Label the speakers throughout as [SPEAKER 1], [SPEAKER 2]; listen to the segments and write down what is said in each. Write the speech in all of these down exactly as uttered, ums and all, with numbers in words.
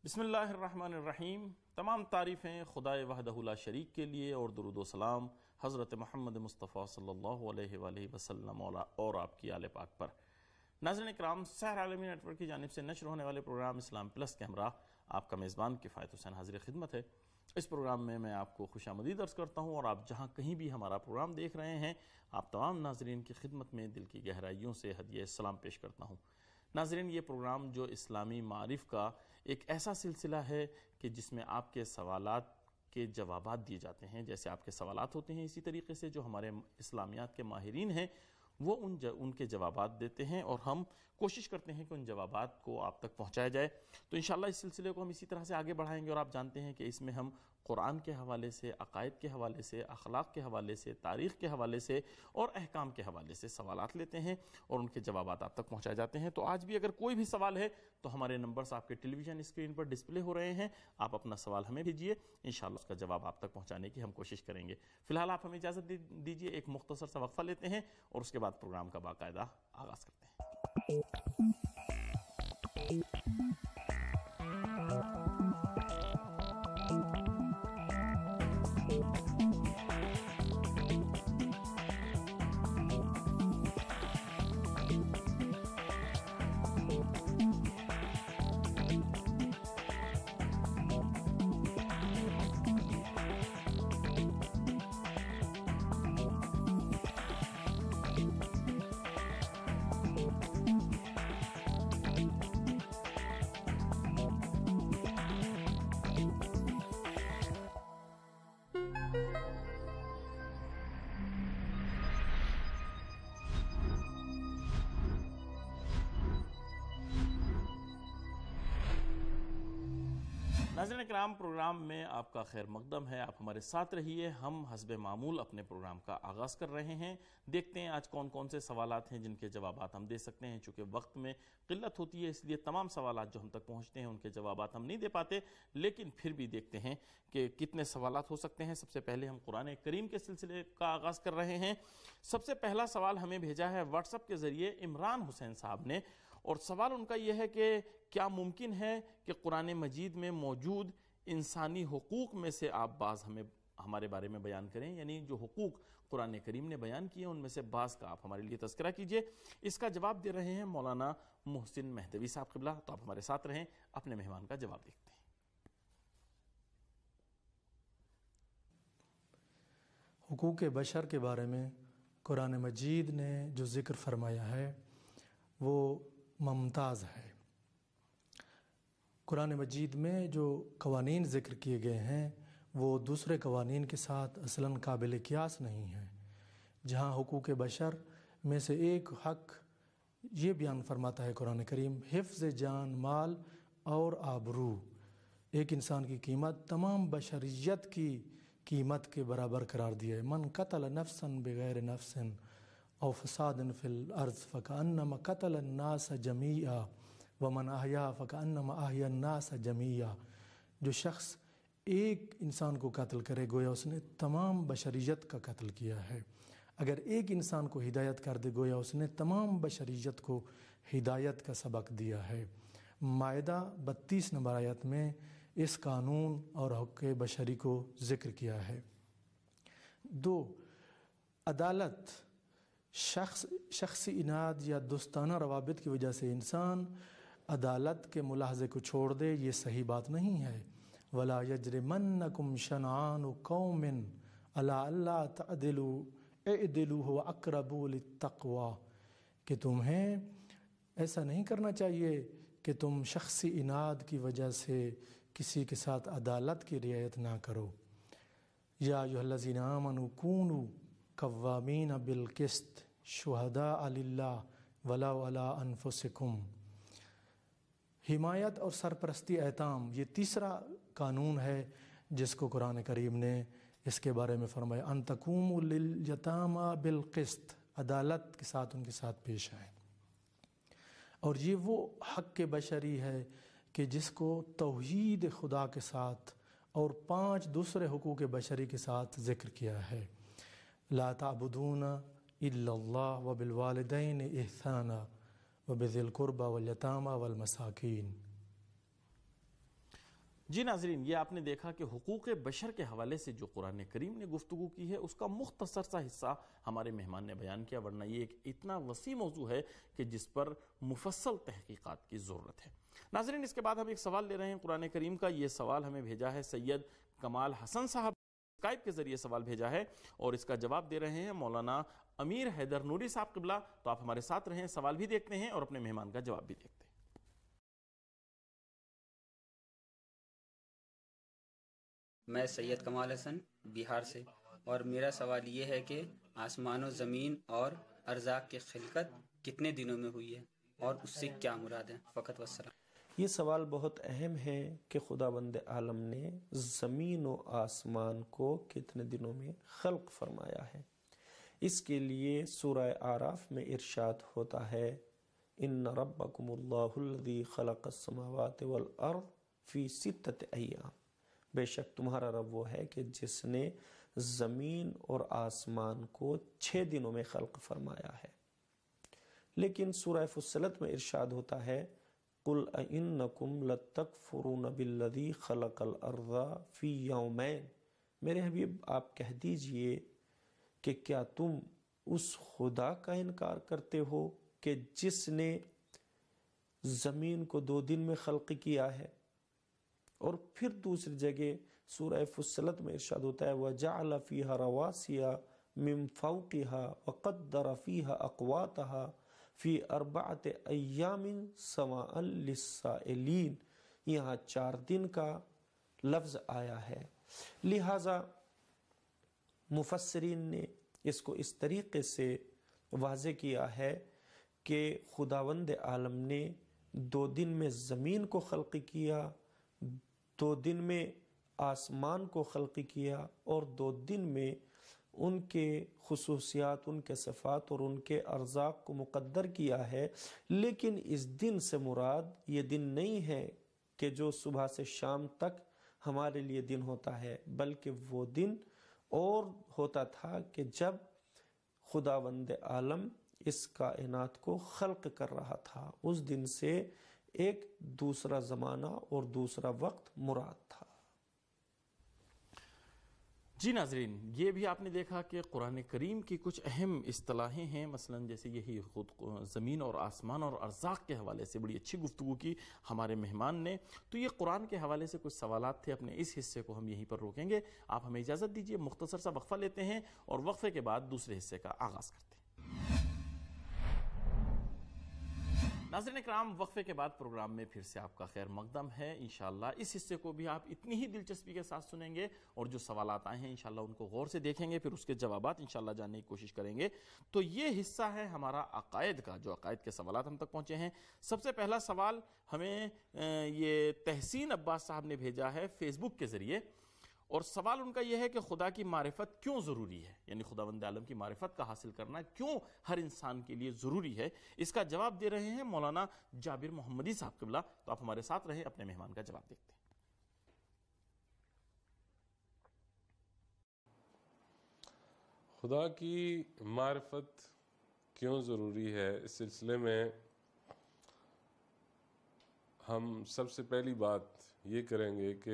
[SPEAKER 1] بسم اللہ الرحمن الرحیم۔ تمام تعریفیں خدائے وحدہ لا شریک کے لیے اور درود و سلام حضرت محمد مصطفیٰ صلی اللہ علیہ وآلہ وسلم اور آپ کی آل پاک پر۔ ناظرین اکرام، سحر عالمی نیٹ ورک کی جانب سے نشر ہونے والے پروگرام اسلام پلس کے ہمراہ آپ کا میزبان کفایت حسین حاضر خدمت ہے۔ اس پروگرام میں میں آپ کو خوش آمدید عرض کرتا ہوں، اور آپ جہاں کہیں بھی ہمارا پروگرام دیکھ رہے ہیں، آپ تمام ناظرین کی خدمت میں دل کی گہرائیوں سے ہدیہ سلام پیش کرتا ہوں۔ ناظرین، یہ پروگرام جو اسلامی معارف کا ایک ایسا سلسلہ ہے کہ جس میں آپ کے سوالات کے جوابات دیے جاتے ہیں۔ جیسے آپ کے سوالات ہوتے ہیں، اسی طریقے سے جو ہمارے اسلامیات کے ماہرین ہیں وہ ان ان کے جوابات دیتے ہیں، اور ہم کوشش کرتے ہیں کہ ان جوابات کو آپ تک پہنچایا جائے۔ تو انشاءاللہ اس سلسلے کو ہم اسی طرح سے آگے بڑھائیں گے، اور آپ جانتے ہیں کہ اس میں ہم قرآن کے حوالے سے، عقائد کے حوالے سے، اخلاق کے حوالے سے، تاریخ کے حوالے سے اور احکام کے حوالے سے سوالات لیتے ہیں، اور ان کے جوابات آپ تک پہنچائے جاتے ہیں۔ تو آج بھی اگر کوئی بھی سوال ہے تو ہمارے نمبرز آپ کے ٹیلی ویژن اسکرین پر ڈسپلے ہو رہے ہیں، آپ اپنا سوال ہمیں بھیجیے، انشاءاللہ اس کا جواب آپ تک پہنچانے کی ہم کوشش کریں گے۔ فی الحال آپ ہمیں اجازت دیجیے، ایک مختصر سا وقفہ لیتے ہیں اور اس کے بعد پروگرام کا باقاعدہ آغاز کرتے ہیں۔ ناظرین اکرام، پروگرام میں آپ کا خیر مقدم ہے، آپ ہمارے ساتھ رہیے۔ ہم حسب معمول اپنے پروگرام کا آغاز کر رہے ہیں۔ دیکھتے ہیں آج کون کون سے سوالات ہیں جن کے جوابات ہم دے سکتے ہیں۔ چونکہ وقت میں قلت ہوتی ہے، اس لیے تمام سوالات جو ہم تک پہنچتے ہیں ان کے جوابات ہم نہیں دے پاتے، لیکن پھر بھی دیکھتے ہیں کہ کتنے سوالات ہو سکتے ہیں۔ سب سے پہلے ہم قرآن کریم کے سلسلے کا آغاز کر رہے ہیں۔ سب سے پہلا سوال ہمیں بھیجا ہے واٹس ایپ کے ذریعے عمران حسین صاحب نے، اور سوال ان کا یہ ہے کہ کیا ممکن ہے کہ قرآن مجید میں موجود انسانی حقوق میں سے آپ بعض ہمیں ہمارے بارے میں بیان کریں، یعنی جو حقوق قرآن کریم نے بیان کیے ان میں سے بعض کا آپ ہمارے لیے تذکرہ کیجئے۔ اس کا جواب دے رہے ہیں مولانا محسن مہدوی صاحب قبلہ۔ تو آپ ہمارے ساتھ رہیں، اپنے مہمان کا جواب دیکھتے ہیں۔
[SPEAKER 2] حقوق بشر کے بارے میں قرآن مجید نے جو ذکر فرمایا ہے وہ ممتاز ہے۔ قرآن مجید میں جو قوانین ذکر کیے گئے ہیں وہ دوسرے قوانین کے ساتھ اصلاً قابل قیاس نہیں ہیں۔ جہاں حقوق بشر میں سے ایک حق یہ بیان فرماتا ہے قرآن کریم، حفظ جان، مال اور آبرو، ایک انسان کی قیمت تمام بشریت کی قیمت کے برابر قرار دیا ہے۔ من قتل نفسا بغیر نفس او فساد فی الارض فکأنما قتل الناس جمیعا ومن احیا فکأنما احیا الناس جمیعا، جو شخص ایک انسان کو قتل کرے گویا اس نے تمام بشریت کا قتل کیا ہے۔ اگر ایک انسان کو ہدایت کر دے گویا اس نے تمام بشریت کو ہدایت کا سبق دیا ہے۔ مائدہ بتیس نمبر آیت میں اس قانون اور حقوق بشری کو ذکر کیا ہے۔ دو، عدالت۔ شخص شخصی اناد یا دوستانہ روابط کی وجہ سے انسان عدالت کے ملاحظے کو چھوڑ دے، یہ صحیح بات نہیں ہے۔ وَلَا يَجْرِمَنَّكُمْ شَنْعَانُ قَوْمٍ عَلَىٰ أَلَّا تَعْدِلُوا اعْدِلُوا هُوَ أَقْرَبُ لِلتَّقْوَىٰ، کہ تمہیں ایسا نہیں کرنا چاہیے کہ تم شخصی اناد کی وجہ سے کسی کے ساتھ عدالت کی رعایت نہ کرو۔ یا ایھا الذین آمنوا کونوا قوامین بالقسط شہداء للہ ولو علی انفسکم۔ حمایت اور سرپرستی ایتام، یہ تیسرا قانون ہے جس کو قرآن کریم نے اس کے بارے میں فرمایا، ان تقوموا للیتامی بالقسط، عدالت کے ساتھ ان کے ساتھ پیش آئیں۔ اور یہ وہ حق بشری ہے کہ جس کو توحید خدا کے ساتھ اور پانچ دوسرے حقوق بشری کے ساتھ ذکر کیا ہے۔ لا تعبدون الا اللہ وبالوالدین احسانا وبذی القربى والیتامی والمساکین۔
[SPEAKER 1] جی ناظرین، یہ آپ نے دیکھا کہ حقوق بشر کے حوالے سے جو قرآن کریم نے گفتگو کی ہے اس کا مختصر سا حصہ ہمارے مہمان نے بیان کیا، ورنہ یہ ایک اتنا وسیع موضوع ہے کہ جس پر مفصل تحقیقات کی ضرورت ہے۔ ناظرین، اس کے بعد ہم ایک سوال لے رہے ہیں قرآن کریم کا۔ یہ سوال ہمیں بھیجا ہے سید کمال حسن صاحب، اسکائپ کے ذریعے سوال بھیجا ہے اور اس کا جواب دے رہے ہیں مولانا امیر حیدر نوری صاحب قبلہ۔ تو آپ ہمارے ساتھ رہیں، سوال بھی دیکھتے ہیں اور اپنے مہمان کا جواب بھی دیکھتے ہیں۔
[SPEAKER 3] میں سید کمال حسن بہار سے، اور میرا سوال یہ ہے کہ آسمان و زمین اور ارزاق کی خلقت کتنے دنوں میں ہوئی ہے اور اس سے کیا مراد ہے؟ فقط والسلام۔
[SPEAKER 4] یہ سوال بہت اہم ہے کہ خداوند عالم نے زمین و آسمان کو کتنے دنوں میں خلق فرمایا ہے۔ اس کے لیے سورہ اعراف میں ارشاد ہوتا ہے، ان ربکم اللہ الذی خلق السماوات والارض فی ستۃ ایام، بے شک تمہارا رب وہ ہے کہ جس نے زمین اور آسمان کو چھ دنوں میں خلق فرمایا ہے۔ لیکن سورہ فصلت میں ارشاد ہوتا ہے، قل اَإِنَّكُمْ لَتَكْفُرُونَ بِالَّذِي خَلَقَ الْأَرْضَ فِي يَوْمَيْنِ، میرے حبیب آپ کہہ دیجئے کہ کیا تم اس خدا کا انکار کرتے ہو کہ جس نے زمین کو دو دن میں خلق کیا ہے۔ اور پھر دوسری جگہ سورہ فصلت میں ارشاد ہوتا ہے، وَجَعَلَ فِيهَا رَوَاسِيَ مِن فَوْقِهَا وَقَدَّرَ فِيهَا أَقْوَاتَهَا فِي أَرْبَعَةِ أَيَّامٍ سَوَاءً لِلسَّائِلِينَ، یہاں چار دن کا لفظ آیا ہے، لہٰذا مفسرین نے اس کو اس طریقے سے واضح کیا ہے کہ خداوند عالم نے دو دن میں زمین کو خلق کیا، دو دن میں آسمان کو خلق کیا، اور دو دن میں ان کے خصوصیات، ان کے صفات اور ان کے ارزاق کو مقدر کیا ہے۔ لیکن اس دن سے مراد یہ دن نہیں ہے کہ جو صبح سے شام تک ہمارے لیے دن ہوتا ہے، بلکہ وہ دن اور ہوتا تھا کہ جب خداوند عالم اس کائنات کو خلق کر رہا تھا، اس دن سے ایک دوسرا زمانہ اور دوسرا وقت مراد تھا۔
[SPEAKER 1] جی ناظرین، یہ بھی آپ نے دیکھا کہ قرآن کریم کی کچھ اہم اصطلاحیں ہیں، مثلا جیسے یہی خود زمین اور آسمان اور ارزاق کے حوالے سے بڑی اچھی گفتگو کی ہمارے مہمان نے۔ تو یہ قرآن کے حوالے سے کچھ سوالات تھے، اپنے اس حصے کو ہم یہیں پر روکیں گے۔ آپ ہمیں اجازت دیجیے، مختصر سا وقفہ لیتے ہیں اور وقفے کے بعد دوسرے حصے کا آغاز کرتے ہیں۔ ناظرین اکرام، وقفے کے بعد پروگرام میں پھر سے آپ کا خیر مقدم ہے۔ انشاءاللہ اس حصے کو بھی آپ اتنی ہی دلچسپی کے ساتھ سنیں گے اور جو سوالات آئے ہیں انشاءاللہ ان کو غور سے دیکھیں گے، پھر اس کے جوابات انشاءاللہ جاننے کی کوشش کریں گے۔ تو یہ حصہ ہے ہمارا عقائد کا، جو عقائد کے سوالات ہم تک پہنچے ہیں۔ سب سے پہلا سوال ہمیں یہ تحسین عباس صاحب نے بھیجا ہے فیس بک کے ذریعے، اور سوال ان کا یہ ہے کہ خدا کی معرفت کیوں ضروری ہے، یعنی خداوند عالم کی معرفت کا حاصل کرنا کیوں ہر انسان کے لیے ضروری ہے۔ اس کا جواب دے رہے ہیں مولانا جابر محمدی صاحب قبلہ۔ تو آپ ہمارے ساتھ رہیں، اپنے مہمان کا جواب دیکھتے ہیں۔
[SPEAKER 5] خدا کی معرفت کیوں ضروری ہے، اس سلسلے میں ہم سب سے پہلی بات یہ کریں گے کہ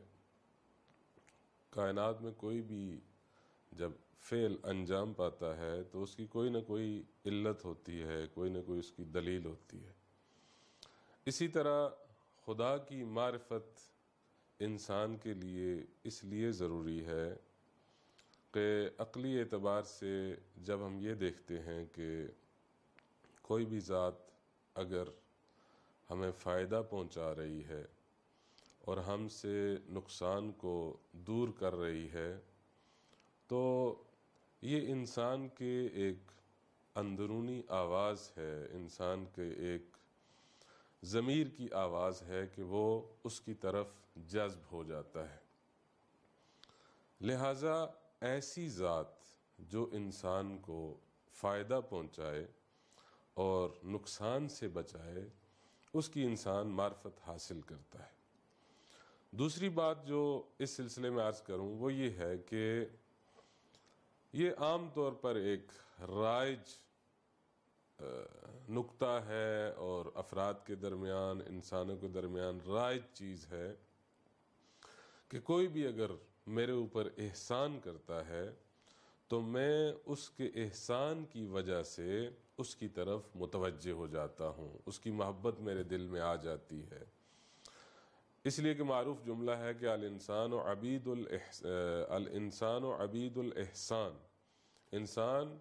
[SPEAKER 5] کائنات میں کوئی بھی جب فعل انجام پاتا ہے تو اس کی کوئی نہ کوئی علت ہوتی ہے، کوئی نہ کوئی اس کی دلیل ہوتی ہے۔ اسی طرح خدا کی معرفت انسان کے لیے اس لیے ضروری ہے کہ عقلی اعتبار سے جب ہم یہ دیکھتے ہیں کہ کوئی بھی ذات اگر ہمیں فائدہ پہنچا رہی ہے اور ہم سے نقصان کو دور کر رہی ہے، تو یہ انسان کے ایک اندرونی آواز ہے، انسان کے ایک ضمیر کی آواز ہے کہ وہ اس کی طرف جذب ہو جاتا ہے۔ لہٰذا ایسی ذات جو انسان کو فائدہ پہنچائے اور نقصان سے بچائے، اس کی انسان معرفت حاصل کرتا ہے۔ دوسری بات جو اس سلسلے میں عرض کروں وہ یہ ہے کہ یہ عام طور پر ایک رائج نکتہ ہے اور افراد کے درمیان، انسانوں کے درمیان رائج چیز ہے کہ کوئی بھی اگر میرے اوپر احسان کرتا ہے تو میں اس کے احسان کی وجہ سے اس کی طرف متوجہ ہو جاتا ہوں، اس کی محبت میرے دل میں آ جاتی ہے۔ اس لیے کہ معروف جملہ ہے کہ الانسان و عبید الاحس الانسان و عبید الاحسان، انسان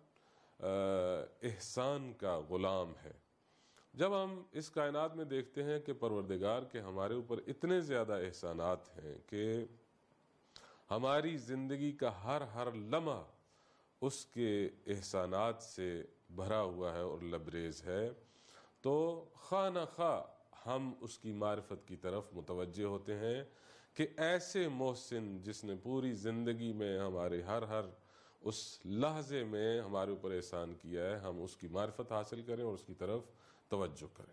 [SPEAKER 5] احسان کا غلام ہے۔ جب ہم اس کائنات میں دیکھتے ہیں کہ پروردگار کے ہمارے اوپر اتنے زیادہ احسانات ہیں کہ ہماری زندگی کا ہر ہر لمحہ اس کے احسانات سے بھرا ہوا ہے اور لبریز ہے، تو خواہ نہ خواہ ہم اس کی معرفت کی طرف متوجہ ہوتے ہیں کہ ایسے محسن جس نے پوری زندگی میں ہمارے ہر ہر اس لحظے میں ہمارے اوپر احسان کیا ہے، ہم اس کی معرفت حاصل کریں اور اس کی طرف توجہ کریں۔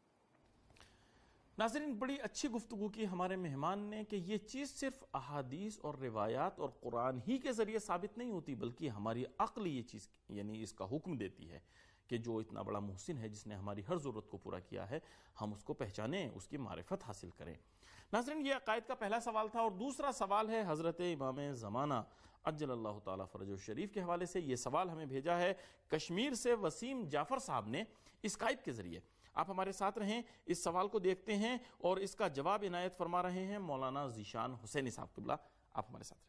[SPEAKER 1] ناظرین، بڑی اچھی گفتگو کی ہمارے مہمان نے کہ یہ چیز صرف احادیث اور روایات اور قرآن ہی کے ذریعے ثابت نہیں ہوتی، بلکہ ہماری عقل یہ چیز یعنی اس کا حکم دیتی ہے کہ جو اتنا بڑا محسن ہے جس نے ہماری ہر ضرورت کو پورا کیا ہے، ہم اس کو پہچانیں، اس کی معرفت حاصل کریں۔ ناظرین، یہ عقائد کا پہلا سوال تھا، اور دوسرا سوال ہے حضرت امام زمانہ عجل اللہ تعالیٰ فرجہ الشریف کے حوالے سے۔ یہ سوال ہمیں بھیجا ہے کشمیر سے وسیم جعفر صاحب نے اسکائپ کے ذریعے۔ آپ ہمارے ساتھ رہیں، اس سوال کو دیکھتے ہیں اور اس کا جواب عنایت فرما رہے ہیں مولانا ذیشان حسینی صاحب قبلہ۔ آپ ہمارے ساتھ رہیے۔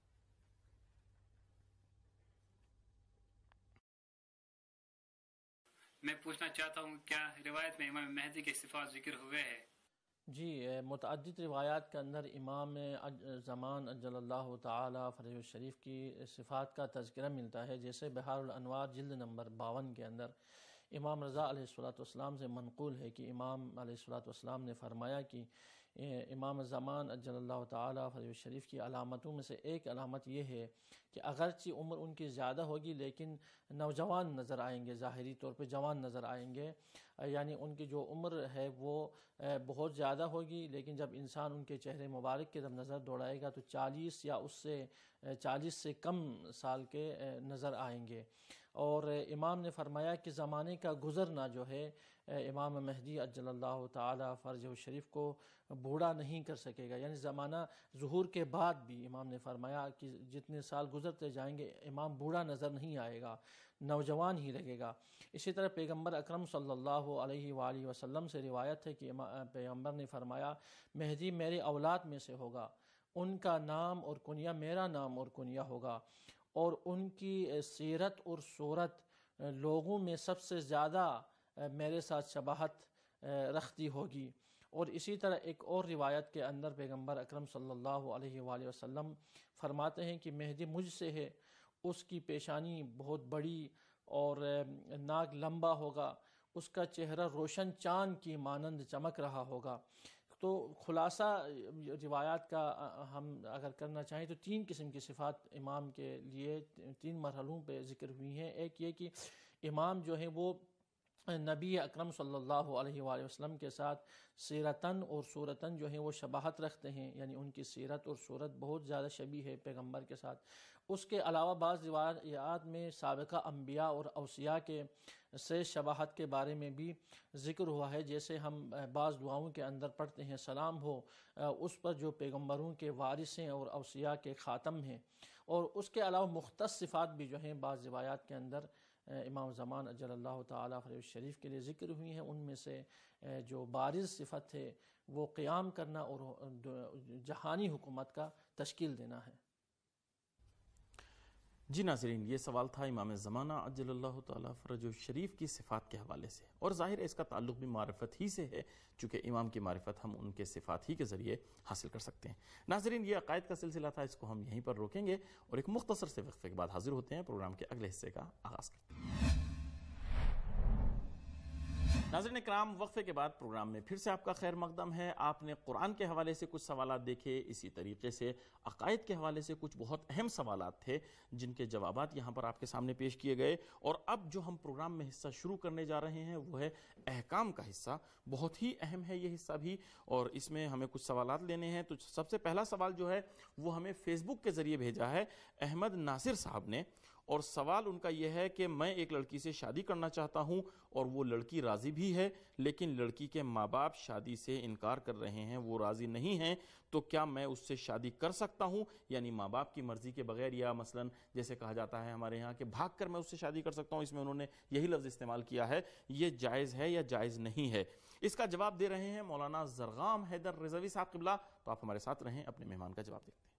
[SPEAKER 6] میں پوچھنا چاہتا ہوں کیا روایت میں امام مہدی کے صفات ذکر ہوئے ہیں؟
[SPEAKER 7] جی، متعدد روایات کے اندر امام زمان عجل اللہ تعالی فرجہ الشریف کی صفات کا تذکرہ ملتا ہے، جیسے بحار الانوار جلد نمبر باون کے اندر امام رضا علیہ الصلوۃ والسلام سے منقول ہے کہ امام علیہ الصلوۃ والسلام نے فرمایا کہ امام زمان عجل اللہ تعالی فرجہ الشریف کی علامتوں میں سے ایک علامت یہ ہے کہ اگرچہ عمر ان کی زیادہ ہوگی لیکن نوجوان نظر آئیں گے، ظاہری طور پہ جوان نظر آئیں گے، یعنی ان کی جو عمر ہے وہ بہت زیادہ ہوگی، لیکن جب انسان ان کے چہرے مبارک کی طرف نظر دوڑائے گا تو چالیس یا اس سے چالیس سے کم سال کے نظر آئیں گے۔ اور امام نے فرمایا کہ زمانے کا گزرنا جو ہے امام مہدی عجل اللہ تعالی فرجہ الشریف کو بوڑھا نہیں کر سکے گا، یعنی زمانہ ظہور کے بعد بھی امام نے فرمایا کہ جتنے سال گزرتے جائیں گے امام بوڑھا نظر نہیں آئے گا، نوجوان ہی لگے گا۔ اسی طرح پیغمبر اکرم صلی اللہ علیہ وآلہ وسلم سے روایت ہے کہ پیغمبر نے فرمایا مہدی میرے اولاد میں سے ہوگا، ان کا نام اور کنیہ میرا نام اور کنیہ ہوگا، اور ان کی سیرت اور صورت لوگوں میں سب سے زیادہ میرے ساتھ شباہت رکھتی ہوگی۔ اور اسی طرح ایک اور روایت کے اندر پیغمبر اکرم صلی اللہ علیہ وآلہ وسلم فرماتے ہیں کہ مہدی مجھ سے ہے، اس کی پیشانی بہت بڑی اور ناک لمبا ہوگا، اس کا چہرہ روشن چاند کی مانند چمک رہا ہوگا۔ تو خلاصہ روایات کا ہم اگر کرنا چاہیں تو تین قسم کی صفات امام کے لیے تین مرحلوں پہ ذکر ہوئی ہیں۔ ایک یہ کہ امام جو ہیں وہ نبی اکرم صلی اللہ علیہ وآلہ وسلم کے ساتھ سیرتاً اور صورتاً جو ہیں وہ شباہت رکھتے ہیں، یعنی ان کی سیرت اور صورت بہت زیادہ شبیہ ہے پیغمبر کے ساتھ۔ اس کے علاوہ بعض روایات میں سابقہ انبیاء اور اوصیاء کے سے شباہت کے بارے میں بھی ذکر ہوا ہے، جیسے ہم بعض دعاؤں کے اندر پڑھتے ہیں سلام ہو اس پر جو پیغمبروں کے وارث ہیں اور اوصیاء کے خاتم ہیں۔ اور اس کے علاوہ مختص صفات بھی جو ہیں بعض روایات کے اندر امام زمان عجل اللہ تعالی فرجہ الشریف کے لیے ذکر ہوئی ہیں۔ ان میں سے جو بارز صفت ہے وہ قیام کرنا اور جہانی حکومت کا تشکیل دینا ہے۔
[SPEAKER 1] جی ناظرین، یہ سوال تھا امام زمانہ عجل اللہ تعالی فرجہ الشریف کی صفات کے حوالے سے، اور ظاہر ہے اس کا تعلق بھی معرفت ہی سے ہے، چونکہ امام کی معرفت ہم ان کے صفات ہی کے ذریعے حاصل کر سکتے ہیں۔ ناظرین، یہ عقائد کا سلسلہ تھا، اس کو ہم یہیں پر روکیں گے اور ایک مختصر سے وقفے کے بعد حاضر ہوتے ہیں، پروگرام کے اگلے حصے کا آغاز کرتے ہیں۔ ناظرین اکرام، وقفے کے بعد پروگرام میں پھر سے آپ کا خیر مقدم ہے۔ آپ نے قرآن کے حوالے سے کچھ سوالات دیکھے، اسی طریقے سے عقائد کے حوالے سے کچھ بہت اہم سوالات تھے جن کے جوابات یہاں پر آپ کے سامنے پیش کیے گئے، اور اب جو ہم پروگرام میں حصہ شروع کرنے جا رہے ہیں وہ ہے احکام کا حصہ۔ بہت ہی اہم ہے یہ حصہ بھی، اور اس میں ہمیں کچھ سوالات لینے ہیں۔ تو سب سے پہلا سوال جو ہے وہ ہمیں فیس بک کے ذریعے بھیجا ہے احمد ناصر صاحب نے، اور سوال ان کا یہ ہے کہ میں ایک لڑکی سے شادی کرنا چاہتا ہوں اور وہ لڑکی راضی بھی ہے، لیکن لڑکی کے ماں باپ شادی سے انکار کر رہے ہیں، وہ راضی نہیں ہیں، تو کیا میں اس سے شادی کر سکتا ہوں؟ یعنی ماں باپ کی مرضی کے بغیر، یا مثلا جیسے کہا جاتا ہے ہمارے یہاں کہ بھاگ کر میں اس سے شادی کر سکتا ہوں، اس میں انہوں نے یہی لفظ استعمال کیا ہے، یہ جائز ہے یا جائز نہیں ہے؟ اس کا جواب دے رہے ہیں مولانا زرغام حیدر رضوی صاحب قبلہ، تو آپ ہمارے ساتھ رہیں، اپنے مہمان کا جواب دیکھتے ہیں۔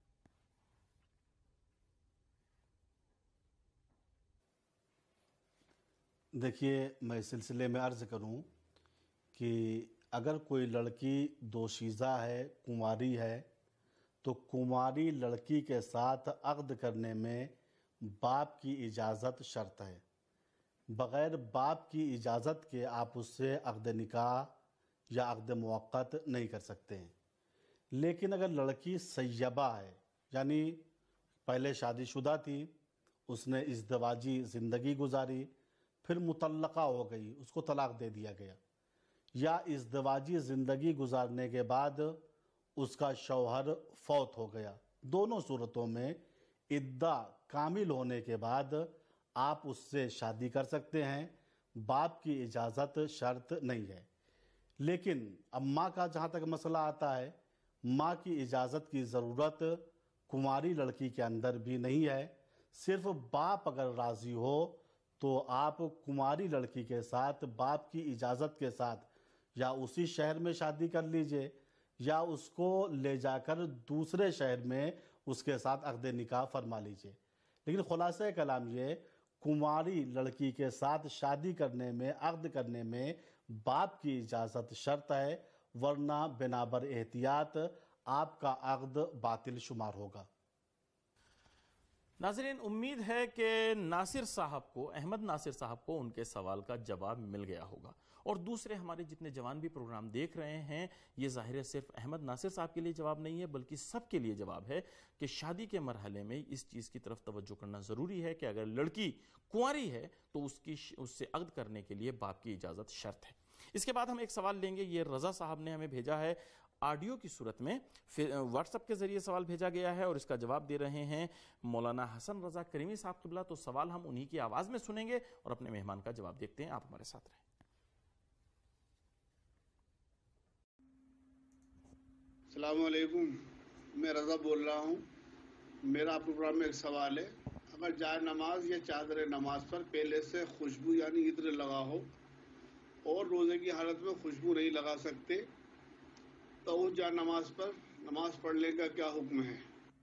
[SPEAKER 8] دیکھیے، میں اس سلسلے میں عرض کروں کہ اگر کوئی لڑکی دوشیزہ ہے، کنواری ہے، تو کنواری لڑکی کے ساتھ عقد کرنے میں باپ کی اجازت شرط ہے۔ بغیر باپ کی اجازت کے آپ اس سے عقد نکاح یا عقد موقت نہیں کر سکتے ہیں۔ لیکن اگر لڑکی سیبہ ہے، یعنی پہلے شادی شدہ تھی، اس نے ازدواجی زندگی گزاری، پھر مطلقہ ہو گئی، اس کو طلاق دے دیا گیا، یا ازدواجی زندگی گزارنے کے بعد اس کا شوہر فوت ہو گیا، دونوں صورتوں میں عدہ کامل ہونے کے بعد آپ اس سے شادی کر سکتے ہیں، باپ کی اجازت شرط نہیں ہے۔ لیکن اب ماں کا جہاں تک مسئلہ آتا ہے، ماں کی اجازت کی ضرورت کنواری لڑکی کے اندر بھی نہیں ہے، صرف باپ اگر راضی ہو تو آپ کنواری لڑکی کے ساتھ باپ کی اجازت کے ساتھ یا اسی شہر میں شادی کر لیجئے، یا اس کو لے جا کر دوسرے شہر میں اس کے ساتھ عقد نکاح فرما لیجئے۔ لیکن خلاصہ کلام یہ، کنواری لڑکی کے ساتھ شادی کرنے میں، عقد کرنے میں باپ کی اجازت شرط ہے، ورنہ بنابر احتیاط آپ کا عقد باطل شمار ہوگا۔
[SPEAKER 1] ناظرین، امید ہے کہ ناصر صاحب کو، احمد ناصر صاحب کو ان کے سوال کا جواب مل گیا ہوگا، اور دوسرے ہمارے جتنے جوان بھی پروگرام دیکھ رہے ہیں، یہ ظاہر ہے صرف احمد ناصر صاحب کے لیے جواب نہیں ہے بلکہ سب کے لیے جواب ہے کہ شادی کے مرحلے میں اس چیز کی طرف توجہ کرنا ضروری ہے کہ اگر لڑکی کنواری ہے تو اس کی اس سے عقد کرنے کے لیے باپ کی اجازت شرط ہے۔ اس کے بعد ہم ایک سوال لیں گے، یہ رضا صاحب نے ہمیں بھیجا ہے آڈیو کی صورت میں، واٹس ایپ کے ذریعے سوال بھیجا گیا ہے، اور اس کا جواب دے رہے ہیں مولانا حسن رضا کریمی صاحب قبلہ۔ تو سوال ہم انہی کی آواز میں سنیں گے اور اپنے مہمان کا جواب دیکھتے ہیں، آپ ہمارے ساتھ رہیں۔
[SPEAKER 9] السلام علیکم، میں رضا بول رہا ہوں۔ میرا آپ پروگرام میں ایک سوال ہے، اگر جائے نماز یا چادر نماز پر پہلے سے خوشبو یعنی عطر لگا ہو اور روزے کی حالت میں خوشبو نہیں لگا سکتے، تو اس جائے نماز پر نماز پڑھنے کا کیا حکم ہے؟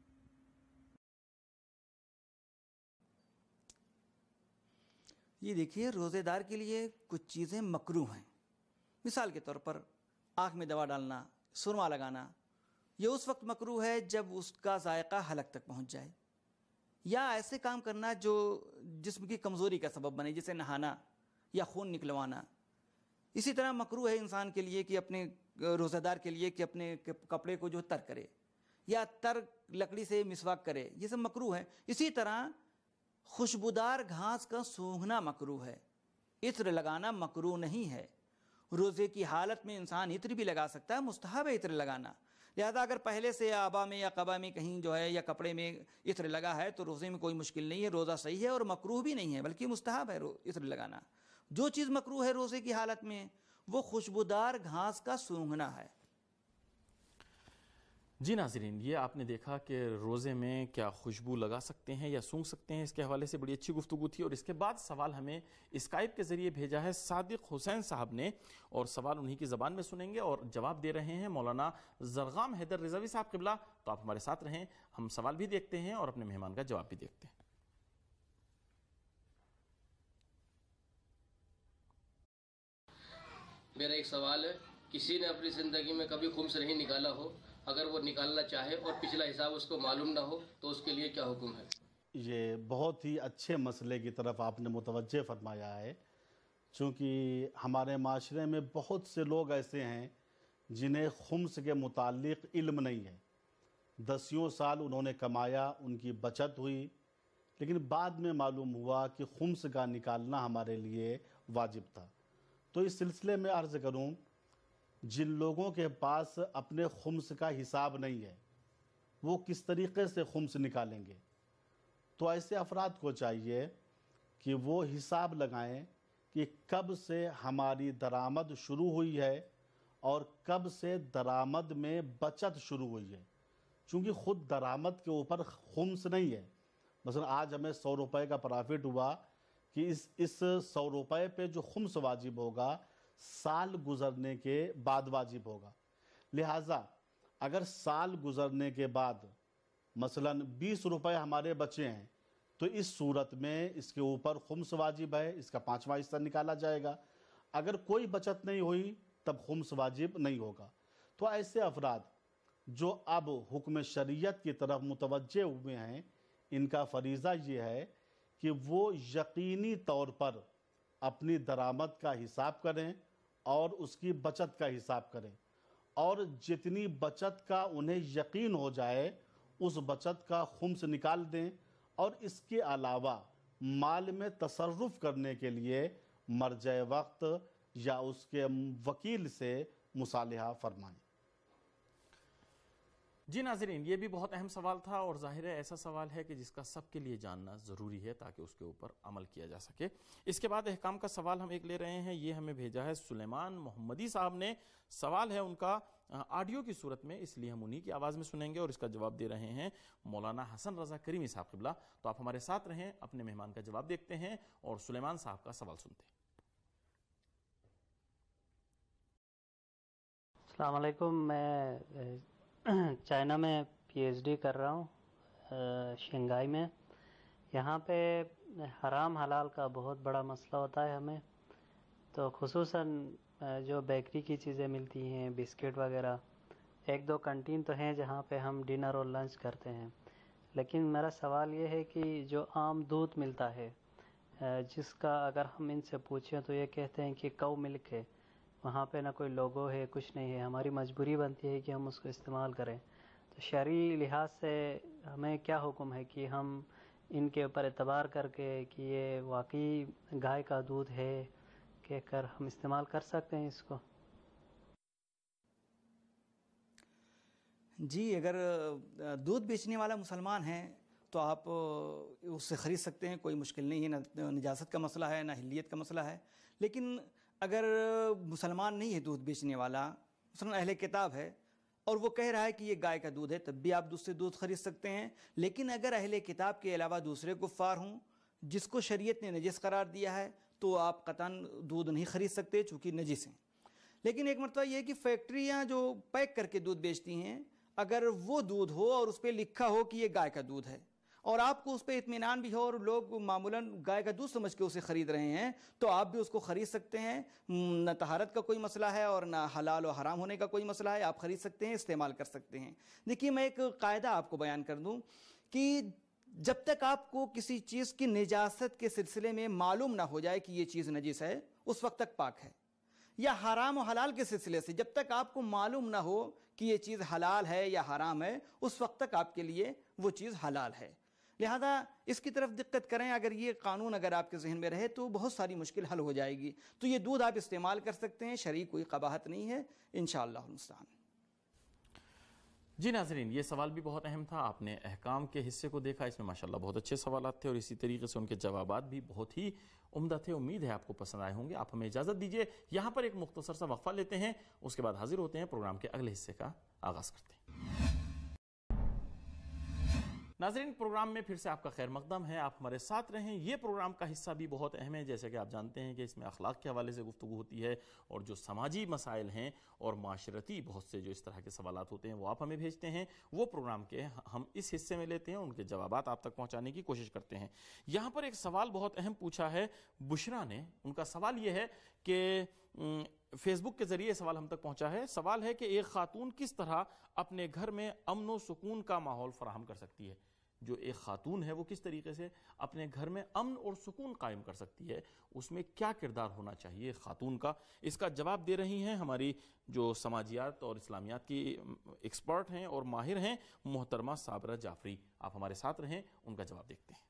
[SPEAKER 10] یہ دیکھیے، روزے دار کے لیے کچھ چیزیں مکروہ ہیں۔ مثال کے طور پر آنکھ میں دوا ڈالنا، سرما لگانا، یہ اس وقت مکروہ ہے جب اس کا ذائقہ حلق تک پہنچ جائے، یا ایسے کام کرنا جو جسم کی کمزوری کا سبب بنے، جیسے نہانا یا خون نکلوانا۔ اسی طرح مکروہ ہے انسان کے لیے کہ اپنے روزہ دار کے لیے کہ اپنے کپڑے کو جو تر کرے یا تر لکڑی سے مسواک کرے، یہ سب مکروہ ہے۔ اسی طرح خوشبودار گھاس کا سونگھنا مکروہ ہے، عطر لگانا مکروہ نہیں ہے۔ روزے کی حالت میں انسان عطر بھی لگا سکتا ہے، مستحب ہے عطر لگانا۔ لہذا اگر پہلے سے آبا میں یا قبا میں کہیں جو ہے یا کپڑے میں عطر لگا ہے تو روزے میں کوئی مشکل نہیں ہے، روزہ صحیح ہے اور مکروہ بھی نہیں ہے، بلکہ مستحب ہے عطر لگانا۔ جو چیز مکروہ ہے روزے کی حالت میں وہ خوشبودار گھاس کا سونگھنا ہے۔
[SPEAKER 1] جی ناظرین، یہ آپ نے دیکھا کہ روزے میں کیا خوشبو لگا سکتے ہیں یا سونگ سکتے ہیں، اس کے حوالے سے بڑی اچھی گفتگو تھی۔ اور اس کے بعد سوال ہمیں اسکائپ کے ذریعے بھیجا ہے صادق حسین صاحب نے، اور سوال انہی کی زبان میں سنیں گے، اور جواب دے رہے ہیں مولانا زرغام حیدر رضوی صاحب قبلہ۔ تو آپ ہمارے ساتھ رہیں، ہم سوال بھی دیکھتے ہیں اور اپنے مہمان کا جواب بھی دیکھتے ہیں۔
[SPEAKER 11] میرا ایک سوال ہے، کسی نے اپنی زندگی میں کبھی خمس نہیں نکالا ہو، اگر وہ نکالنا چاہے اور پچھلا حساب اس کو معلوم نہ ہو تو اس کے لیے کیا حکم ہے؟
[SPEAKER 8] یہ بہت ہی اچھے مسئلے کی طرف آپ نے متوجہ فرمایا ہے، چونکہ ہمارے معاشرے میں بہت سے لوگ ایسے ہیں جنہیں خمس کے متعلق علم نہیں ہے۔ دسیوں سال انہوں نے کمایا، ان کی بچت ہوئی، لیکن بعد میں معلوم ہوا کہ خمس کا نکالنا ہمارے لیے واجب تھا۔ تو اس سلسلے میں عرض کروں، جن لوگوں کے پاس اپنے خمس کا حساب نہیں ہے وہ کس طریقے سے خمس نکالیں گے؟ تو ایسے افراد کو چاہیے کہ وہ حساب لگائیں کہ کب سے ہماری درآمد شروع ہوئی ہے اور کب سے درآمد میں بچت شروع ہوئی ہے. چونکہ خود درآمد کے اوپر خمس نہیں ہے. مثلا آج ہمیں سو روپے کا پرافٹ ہوا کہ اس اس سو روپے پہ جو خمس واجب ہوگا سال گزرنے کے بعد واجب ہوگا. لہٰذا اگر سال گزرنے کے بعد مثلا بیس روپے ہمارے بچے ہیں تو اس صورت میں اس کے اوپر خمس واجب ہے, اس کا پانچواں حصہ نکالا جائے گا. اگر کوئی بچت نہیں ہوئی تب خمس واجب نہیں ہوگا. تو ایسے افراد جو اب حکم شریعت کی طرف متوجہ ہوئے ہیں, ان کا فریضہ یہ ہے کہ وہ یقینی طور پر اپنی درآمد کا حساب کریں اور اس کی بچت کا حساب کریں, اور جتنی بچت کا انہیں یقین ہو جائے اس بچت کا خمس نکال دیں, اور اس کے علاوہ مال میں تصرف کرنے کے لیے مرجع وقت یا اس کے وکیل سے مصالحہ فرمائیں.
[SPEAKER 1] جی ناظرین, یہ بھی بہت اہم سوال تھا اور ظاہر ہے ایسا سوال ہے کہ جس کا سب کے لیے جاننا ضروری ہے تاکہ اس کے اوپر عمل کیا جا سکے. اس کے بعد احکام کا سوال ہم ایک لے رہے ہیں. یہ ہمیں بھیجا ہے سلیمان محمدی صاحب نے. سوال ہے ان کا آڈیو کی صورت میں, اس لیے ہم انہی کی آواز میں سنیں گے, اور اس کا جواب دے رہے ہیں مولانا حسن رضا کریمی صاحب قبلہ. تو آپ ہمارے ساتھ رہیں, اپنے مہمان کا جواب دیکھتے ہیں اور سلیمان صاحب کا سوال سنتے ہیں.
[SPEAKER 12] السلام علیکم. میں چائنا میں پی ایچ ڈی کر رہا ہوں شنگھائی میں. یہاں پہ حرام حلال کا بہت بڑا مسئلہ ہوتا ہے ہمیں. تو خصوصاً جو بیکری کی چیزیں ملتی ہیں, بسکٹ وغیرہ, ایک دو کنٹین تو ہیں جہاں پہ ہم ڈنر اور لنچ کرتے ہیں. لیکن میرا سوال یہ ہے کہ جو عام دودھ ملتا ہے جس کا اگر ہم ان سے پوچھیں تو یہ کہتے ہیں کہ کاؤ ملک ہے, وہاں پہ نہ کوئی لوگو ہے, کچھ نہیں ہے. ہماری مجبوری بنتی ہے کہ ہم اس کو استعمال کریں. تو شرعی لحاظ سے ہمیں کیا حکم ہے کہ ہم ان کے اوپر اعتبار کر کے کہ یہ واقعی گائے کا دودھ ہے کہہ کر ہم استعمال کر سکتے ہیں اس کو؟
[SPEAKER 10] جی, اگر دودھ بیچنے والا مسلمان ہے تو آپ اس سے خرید سکتے ہیں, کوئی مشکل نہیں ہے. نہ نجاست کا مسئلہ ہے نہ حلیت کا مسئلہ ہے. لیکن اگر مسلمان نہیں ہے دودھ بیچنے والا, مثلا اہل کتاب ہے اور وہ کہہ رہا ہے کہ یہ گائے کا دودھ ہے, تب بھی آپ دوسرے دودھ خرید سکتے ہیں. لیکن اگر اہل کتاب کے علاوہ دوسرے کفار ہوں جس کو شریعت نے نجس قرار دیا ہے تو آپ قطعاً دودھ نہیں خرید سکتے چونکہ نجس ہیں. لیکن ایک مرتبہ یہ کہ فیکٹریاں جو پیک کر کے دودھ بیچتی ہیں, اگر وہ دودھ ہو اور اس پہ لکھا ہو کہ یہ گائے کا دودھ ہے اور آپ کو اس پہ اطمینان بھی ہو اور لوگ معمولاً گائے کا دودھ سمجھ کے اسے خرید رہے ہیں, تو آپ بھی اس کو خرید سکتے ہیں. نہ طہارت کا کوئی مسئلہ ہے اور نہ حلال و حرام ہونے کا کوئی مسئلہ ہے, آپ خرید سکتے ہیں, استعمال کر سکتے ہیں. دیکھیے, میں ایک قاعدہ آپ کو بیان کر دوں کہ جب تک آپ کو کسی چیز کی نجاست کے سلسلے میں معلوم نہ ہو جائے کہ یہ چیز نجس ہے اس وقت تک پاک ہے, یا حرام و حلال کے سلسلے سے جب تک آپ کو معلوم نہ ہو کہ یہ چیز حلال ہے یا حرام ہے اس وقت تک آپ کے لیے وہ چیز حلال ہے. لہذا اس کی طرف دقت کریں. اگر یہ قانون اگر آپ کے ذہن میں رہے تو بہت ساری مشکل حل ہو جائے گی. تو یہ دودھ آپ استعمال کر سکتے ہیں, شرعی کوئی قباحت نہیں ہے انشاءاللہ المستعان.
[SPEAKER 1] جی ناظرین, یہ سوال بھی بہت اہم تھا. آپ نے احکام کے حصے کو دیکھا, اس میں ماشاءاللہ بہت اچھے سوالات تھے اور اسی طریقے سے ان کے جوابات بھی بہت ہی عمدہ تھے. امید ہے آپ کو پسند آئے ہوں گے. آپ ہمیں اجازت دیجئے, یہاں پر ایک مختصر سا وقفہ لیتے ہیں, اس کے بعد حاضر ہوتے ہیں, پروگرام کے اگلے حصے کا آغاز کرتے ہیں. ناظرین, پروگرام میں پھر سے آپ کا خیر مقدم ہے. آپ ہمارے ساتھ رہیں. یہ پروگرام کا حصہ بھی بہت اہم ہے, جیسے کہ آپ جانتے ہیں کہ اس میں اخلاق کے حوالے سے گفتگو ہوتی ہے اور جو سماجی مسائل ہیں اور معاشرتی بہت سے جو اس طرح کے سوالات ہوتے ہیں وہ آپ ہمیں بھیجتے ہیں. وہ پروگرام کے ہم اس حصے میں لیتے ہیں, ان کے جوابات آپ تک پہنچانے کی کوشش کرتے ہیں. یہاں پر ایک سوال بہت اہم پوچھا ہے بشرا نے. ان کا سوال یہ ہے کہ فیس بک کے ذریعے سوال ہم تک پہنچا ہے. سوال ہے کہ ایک خاتون کس طرح اپنے گھر میں امن و سکون کا ماحول فراہم کر سکتی ہے. جو ایک خاتون ہے وہ کس طریقے سے اپنے گھر میں امن اور سکون قائم کر سکتی ہے, اس میں کیا کردار ہونا چاہیے خاتون کا. اس کا جواب دے رہی ہیں ہماری جو سماجیات اور اسلامیات کی ایکسپرٹ ہیں اور ماہر ہیں, محترمہ صابرہ جعفری. آپ ہمارے ساتھ رہیں, ان کا جواب دیکھتے ہیں.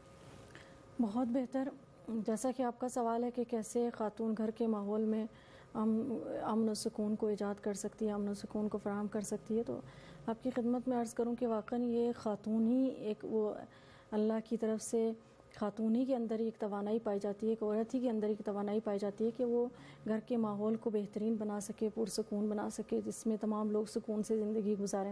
[SPEAKER 13] بہت بہتر. جیسا کہ آپ کا سوال ہے کہ کیسے خاتون گھر کے ماحول میں امن و سکون کو ایجاد کر سکتی ہے، امن و سکون کو فراہم کر سکتی ہے. تو آپ کی خدمت میں عرض کروں کہ واقعاً یہ خاتون ہی ایک وہ اللہ کی طرف سے خاتون ہی کے اندر ایک توانائی پائی جاتی ہے، ایک عورت ہی کے اندر ایک توانائی پائی جاتی ہے کہ وہ گھر کے ماحول کو بہترین بنا سکے، پرسکون بنا سکے، جس میں تمام لوگ سکون سے زندگی گزاریں.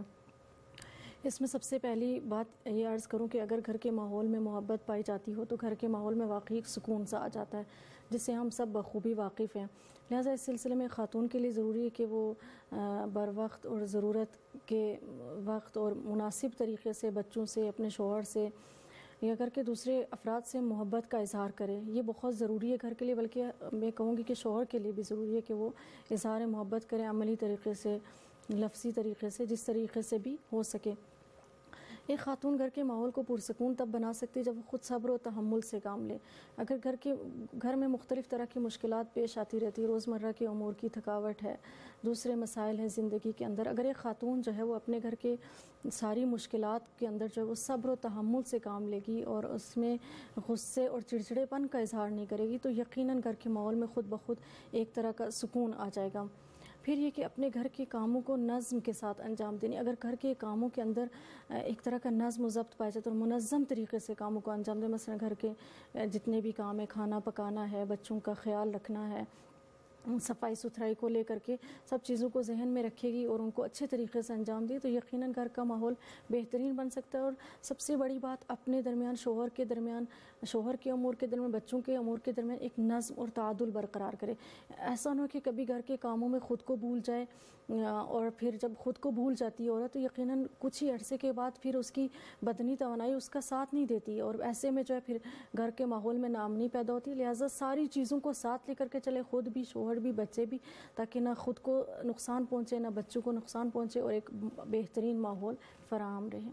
[SPEAKER 13] اس میں سب سے پہلی بات یہ عرض کروں کہ اگر گھر کے ماحول میں محبت پائی جاتی ہو تو گھر کے ماحول میں واقعی ایک سکون سا آ جاتا ہے، جس سے ہم سب بخوبی واقف ہیں. لہٰذا اس سلسلے میں خاتون کے لیے ضروری ہے کہ وہ بر وقت اور ضرورت کے وقت اور مناسب طریقے سے بچوں سے، اپنے شوہر سے یا گھر کے دوسرے افراد سے محبت کا اظہار کرے. یہ بہت ضروری ہے گھر کے لیے، بلکہ میں کہوں گی کہ شوہر کے لیے بھی ضروری ہے کہ وہ اظہار محبت کریں عملی طریقے سے، لفظی طریقے سے، جس طریقے سے بھی ہو سکے. ایک خاتون گھر کے ماحول کو پرسکون تب بنا سکتی ہے جب وہ خود صبر و تحمل سے کام لے. اگر گھر کے گھر میں مختلف طرح کی مشکلات پیش آتی رہتی، روزمرہ کے امور کی تھکاوٹ ہے، دوسرے مسائل ہیں زندگی کے اندر، اگر ایک خاتون جو ہے وہ اپنے گھر کے ساری مشکلات کے اندر جو ہے وہ صبر و تحمل سے کام لے گی اور اس میں غصے اور چڑچڑے پن کا اظہار نہیں کرے گی، تو یقیناً گھر کے ماحول میں خود بخود ایک طرح کا سکون آ جائے گا. پھر یہ کہ اپنے گھر کے کاموں کو نظم کے ساتھ انجام دینی. اگر گھر کے کاموں کے اندر ایک طرح کا نظم و ضبط پایا جائے تو منظم طریقے سے کاموں کو انجام دیں. مثلا گھر کے جتنے بھی کام ہیں، کھانا پکانا ہے، بچوں کا خیال رکھنا ہے، صفائی ستھرائی کو لے کر کے سب چیزوں کو ذہن میں رکھے گی اور ان کو اچھے طریقے سے انجام دے تو یقیناً گھر کا ماحول بہترین بن سکتا ہے. اور سب سے بڑی بات اپنے درمیان، شوہر کے درمیان، شوہر کے امور کے درمیان، بچوں کے امور کے درمیان ایک نظم اور تعادل برقرار کرے. ایسا نہ ہو کہ کبھی گھر کے کاموں میں خود کو بھول جائے اور پھر جب خود کو بھول جاتی ہے عورت تو یقیناً کچھ ہی عرصے کے بعد پھر اس کی بدنی توانائی اس کا ساتھ نہیں دیتی اور ایسے میں جو ہے پھر گھر کے ماحول میں ناامنی پیدا ہوتی ہے. لہٰذا ساری چیزوں کو ساتھ لے کر کے چلے، خود بھی، شوہر بھی، بچے بھی، تاکہ نہ خود کو نقصان پہنچے نہ بچوں کو نقصان پہنچے اور ایک بہترین ماحول فراہم رہے.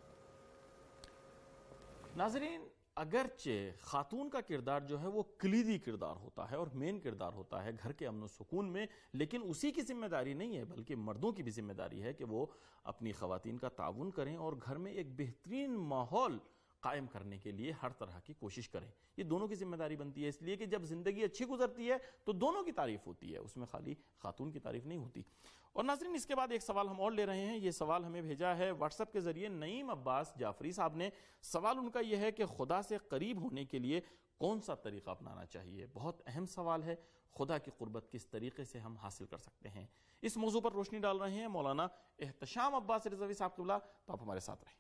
[SPEAKER 1] ناظرین، اگرچہ خاتون کا کردار جو ہے وہ کلیدی کردار ہوتا ہے اور مین کردار ہوتا ہے گھر کے امن و سکون میں، لیکن اسی کی ذمہ داری نہیں ہے بلکہ مردوں کی بھی ذمہ داری ہے کہ وہ اپنی خواتین کا تعاون کریں اور گھر میں ایک بہترین ماحول قائم کرنے کے لیے ہر طرح کی کوشش کریں. یہ دونوں کی ذمہ داری بنتی ہے، اس لیے کہ جب زندگی اچھی گزرتی ہے تو دونوں کی تعریف ہوتی ہے، اس میں خالی خاتون کی تعریف نہیں ہوتی. اور ناظرین، اس کے بعد ایک سوال ہم اور لے رہے ہیں. یہ سوال ہمیں بھیجا ہے واٹس ایپ کے ذریعے نعیم عباس جعفری صاحب نے. سوال ان کا یہ ہے کہ خدا سے قریب ہونے کے لیے کون سا طریقہ اپنانا چاہیے؟ بہت اہم سوال ہے. خدا کی قربت کس طریقے سے ہم حاصل کر سکتے ہیں؟ اس موضوع پر روشنی ڈال رہے ہیں مولانا احتشام عباس رضوی صاحب قبلہ. تو آپ ہمارے ساتھ رہیں.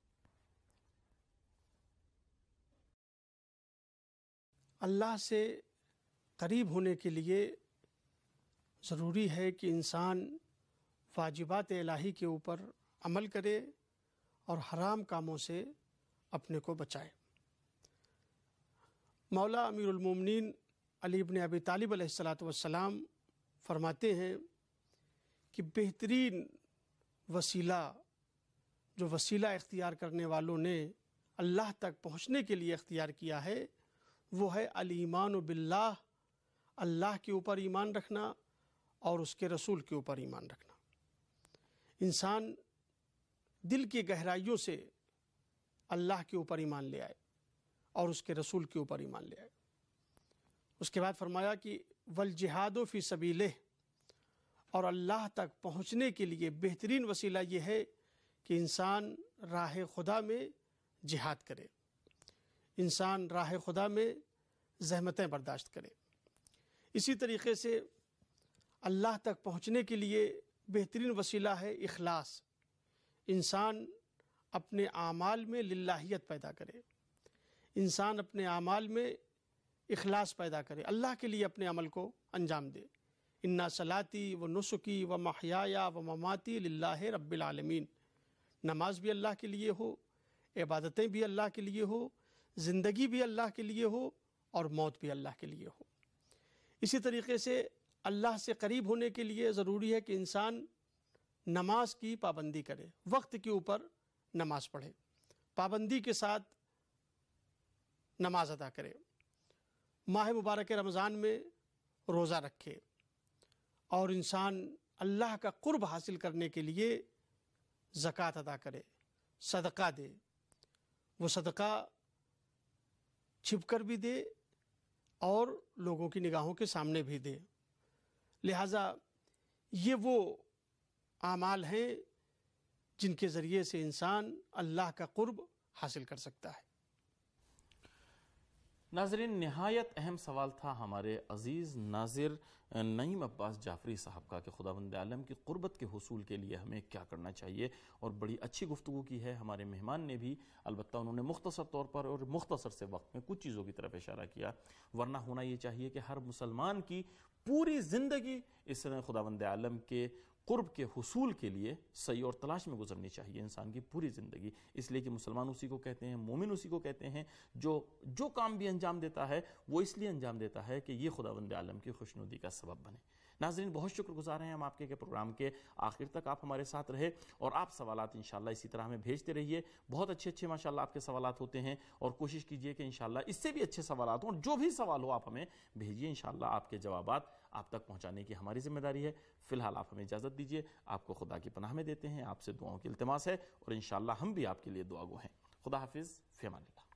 [SPEAKER 14] اللہ سے قریب ہونے کے لیے ضروری ہے کہ انسان واجبات الہی کے اوپر عمل کرے اور حرام کاموں سے اپنے کو بچائے. مولا امیر المومنین علی بن ابی طالب علیہ الصلاۃ والسلام فرماتے ہیں کہ بہترین وسیلہ جو وسیلہ اختیار کرنے والوں نے اللہ تک پہنچنے کے لیے اختیار کیا ہے وہ ہے الایمان باللہ، اللہ کے اوپر ایمان رکھنا اور اس کے رسول کے اوپر ایمان رکھنا. انسان دل کی گہرائیوں سے اللہ کے اوپر ایمان لے آئے اور اس کے رسول کے اوپر ایمان لے آئے. اس کے بعد فرمایا کہ والجہاد فی سبیلہ، اور اللہ تک پہنچنے کے لیے بہترین وسیلہ یہ ہے کہ انسان راہ خدا میں جہاد کرے، انسان راہ خدا میں زحمتیں برداشت کرے. اسی طریقے سے اللہ تک پہنچنے کے لیے بہترین وسیلہ ہے اخلاص. انسان اپنے اعمال میں للہیت پیدا کرے، انسان اپنے اعمال میں اخلاص پیدا کرے، اللہ کے لیے اپنے عمل کو انجام دے. انا صلاتی و نسکی و محیایا و مماتی للہ رب العالمین. نماز بھی اللہ کے لیے ہو، عبادتیں بھی اللہ کے لیے ہو، زندگی بھی اللہ کے لیے ہو اور موت بھی اللہ کے لیے ہو. اسی طریقے سے اللہ سے قریب ہونے کے لیے ضروری ہے کہ انسان نماز کی پابندی کرے، وقت کے اوپر نماز پڑھے، پابندی کے ساتھ نماز ادا کرے، ماہ مبارک رمضان میں روزہ رکھے اور انسان اللہ کا قرب حاصل کرنے کے لیے زکوٰۃ ادا کرے، صدقہ دے. وہ صدقہ چھپ کر بھی دے اور لوگوں کی نگاہوں کے سامنے بھی دے. لہٰذا یہ وہ اعمال ہیں جن کے ذریعے سے انسان اللہ کا قرب حاصل کر سکتا ہے۔
[SPEAKER 1] ناظرین، نہایت اہم سوال تھا ہمارے عزیز ناظر نعیم عباس جعفری صاحب کا کہ خداوند عالم کی قربت کے حصول کے لیے ہمیں کیا کرنا چاہیے، اور بڑی اچھی گفتگو کی ہے ہمارے مہمان نے بھی، البتہ انہوں نے مختصر طور پر اور مختصر سے وقت میں کچھ چیزوں کی طرف اشارہ کیا، ورنہ ہونا یہ چاہیے کہ ہر مسلمان کی پوری زندگی اس خداوند عالم کے قرب کے حصول کے لیے سعی اور تلاش میں گزرنی چاہیے، انسان کی پوری زندگی، اس لیے کہ مسلمان اسی کو کہتے ہیں، مومن اسی کو کہتے ہیں جو جو کام بھی انجام دیتا ہے وہ اس لیے انجام دیتا ہے کہ یہ خداوند عالم کی خوشنودی کا سبب بنے۔ ناظرین، بہت شکر گزار ہیں ہم آپ کے کہ پروگرام کے آخر تک آپ ہمارے ساتھ رہے، اور آپ سوالات انشاءاللہ اسی طرح ہمیں بھیجتے رہیے، بہت اچھے اچھے ماشاءاللہ آپ کے سوالات ہوتے ہیں، اور کوشش کیجئے کہ انشاءاللہ اس سے بھی اچھے سوالات ہوں، اور جو بھی سوال ہو آپ ہمیں بھیجیے، انشاءاللہ آپ کے جوابات آپ تک پہنچانے کی ہماری ذمہ داری ہے۔ فی الحال آپ ہمیں اجازت دیجیے، آپ کو خدا کی پناہ میں دیتے ہیں، آپ سے دعاؤں کی التماس ہے، اور انشاءاللہ ہم بھی آپ کے لیے دعا گو ہیں۔ خدا حافظ، فی امان اللہ۔